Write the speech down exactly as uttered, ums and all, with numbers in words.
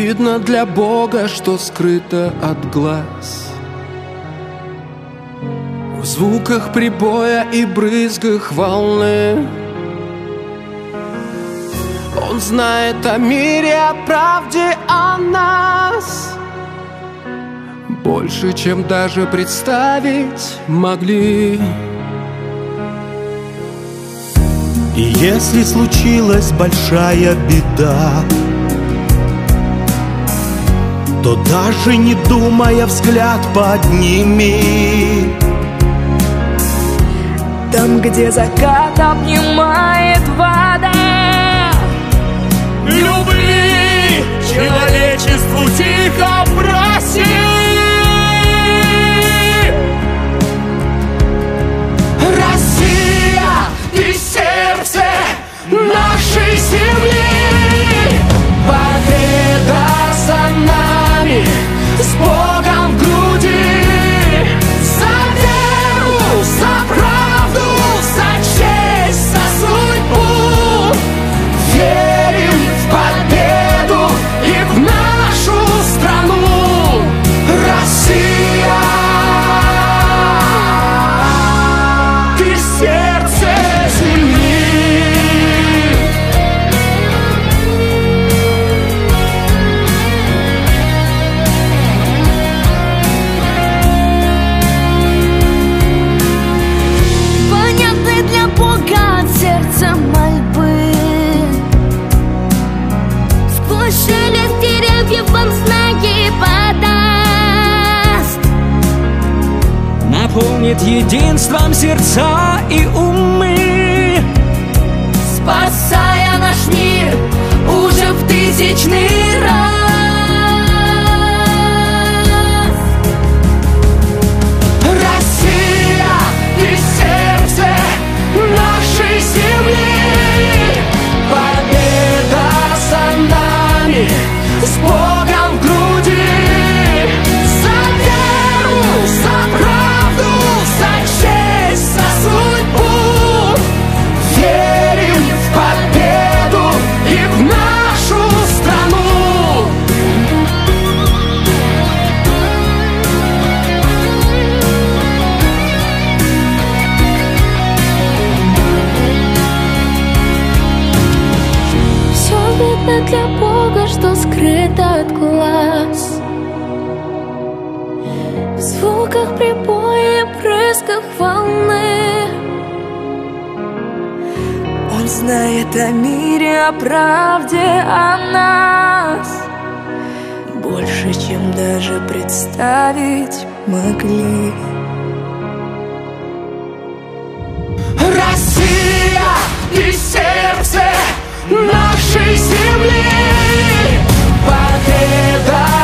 видно для Бога, что скрыто от глаз. В звуках прибоя и брызгах волны Он знает о мире, о правде, о нас больше, чем даже представить могли. И если случилась большая беда, то даже не думая взгляд подними. Там, где закат обнимает вода, любви человечеству тихо проси. Россия, ты сердце нашей земли, победа за нами, с Богом в груди, за веру, за правду, за честь, за судьбу. Верим в победу и в нашу страну. Россия, ты сердце земли. понятны для Бога от сердца мольбы. Сквозь шелест деревьев вам знаки подаст, наполнит единством сердца и умы, спасая наш мир уже в тысячный раз. Россия, ты сердце нашей земли, победа за нами, с Богом в груди, за веру, за правду, за честь, за судьбу. Верим в победу и в нашу страну. Все видно для Бога, что скрыто от глаз. В звуках прибоя и брызгах волны Он знает о мире, о правде, о нас больше, чем даже представить могли. Россия, ты сердце нашей земли, победа